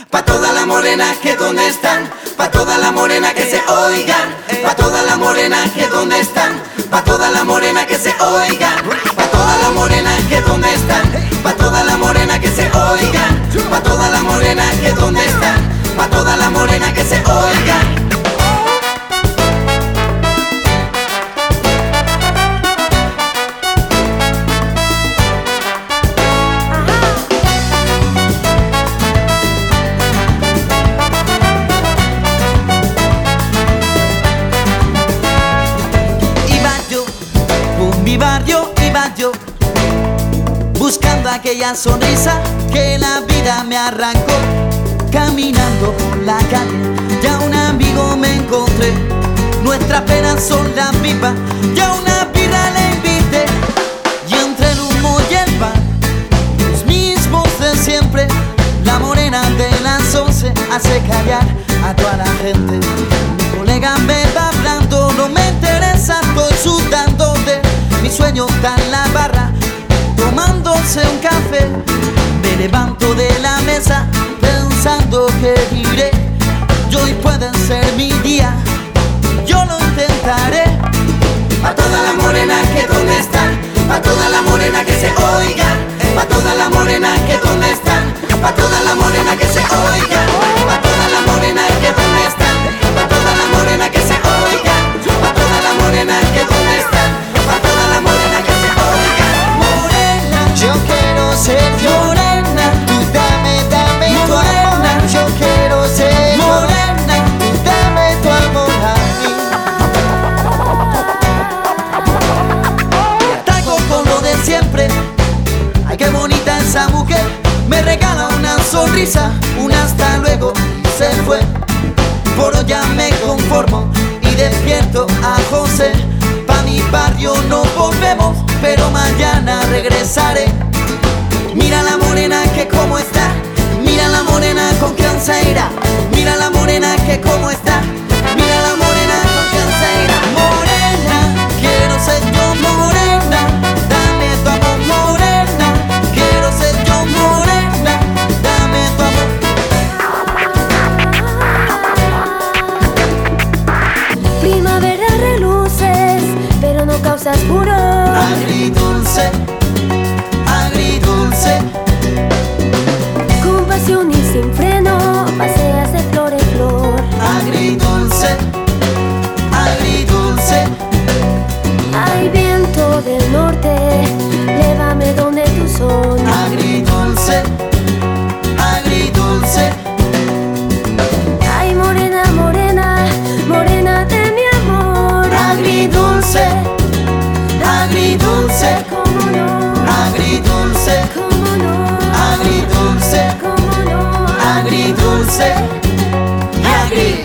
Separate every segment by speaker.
Speaker 1: Pa' todas las morenas que donde están, pa' todas las morenas que se oigan, pa' todas las morenas que donde están, pa' todas las morenas que se oigan, pa' todas las morenas que donde están, pa' todas las morenas que se oigan, pa' todas las morenas que donde están, pa' todas las morenas que se oigan.
Speaker 2: Iba yo buscando aquella sonrisa que la vida me arrancó. Caminando por la calle, ya un amigo me encontré. Nuestras penas son la pipa, ya una birra le invité. Y entre el humo y el pan, los mismos de siempre. La morena de las 11 hace callar a toda la gente. Mi colega me va hablando, no me interesa, estoy sudando de mi sueño está en la barra, tomándose un café. Me levanto de la mesa pensando que diré. Y hoy puede ser mi día, yo lo intentaré.
Speaker 1: Pa' todas las morenas que donde están, pa' todas las morenas que se oigan, pa' todas las morenas que donde están, pa' todas las morenas que se oigan, pa' todas las morenas que donde están, pa' todas las morenas que se oigan, pa' todas las morenas que donde están, pa' todas las morenas que se oigan.
Speaker 2: Morena, yo quiero ser morena, tú dame tu amor. Yo quiero ser morena, tú dame tu amor a mí. Y ataco con lo de siempre. Ay, qué bonita esa mujer, me regala una sonrisa, un hasta luego y se fue. Por hoy ya me conformo y despierto a José. Pa' mi barrio no volvemos, pero mañana regresaré. Mira la morena que cómo está, mira la morena con quién se irá. Mira la morena que cómo está, mira la morena con quién se irá. Morena, quiero ser yo morena, dame tu amor morena. Quiero ser yo morena, dame tu amor.
Speaker 3: Primavera reluces, pero no causas furor.
Speaker 2: Agridulce, agridulce.
Speaker 3: Con pasión y sin freno, paseas de flor en flor.
Speaker 2: Agridulce, agridulce.
Speaker 3: Hay viento del norte, llévame donde tu son.
Speaker 2: Agridulce, agridulce.
Speaker 3: Ay, morena, morena, morena de mi amor.
Speaker 2: Agridulce, agridulce.
Speaker 3: Cómo no,
Speaker 2: Agridulce,
Speaker 3: cómo no,
Speaker 2: agridulce,
Speaker 3: cómo no.
Speaker 2: agridulce. Y agri.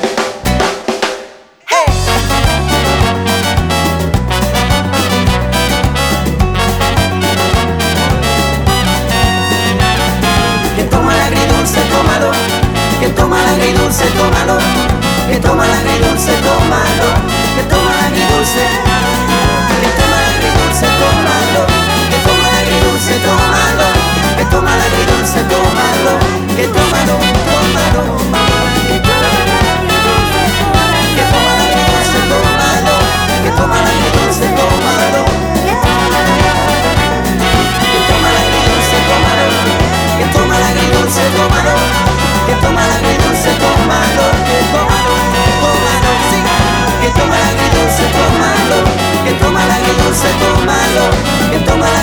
Speaker 1: Que toma el agridulce, tómalo. Que toma el agridulce, tómalo. Que toma el agridulce, tómalo. Que toma el agridulce. Que toma el agridulce, tómalo. Que toma el agridulce, tómalo. Que toma el agridulce, tómalo. Que tómalo, tómalo. Que toma el agridulce, tómalo. Que toma el agridulce, tómalo. Que toma el agridulce, tómalo. Que toma el agridulce, tómalo. Que toma el agridulce, tómalo. Que tómalo, tómalo, sí. Que toma el agridulce, tómalo. Que toma el agridulce, tómalo. Que toma el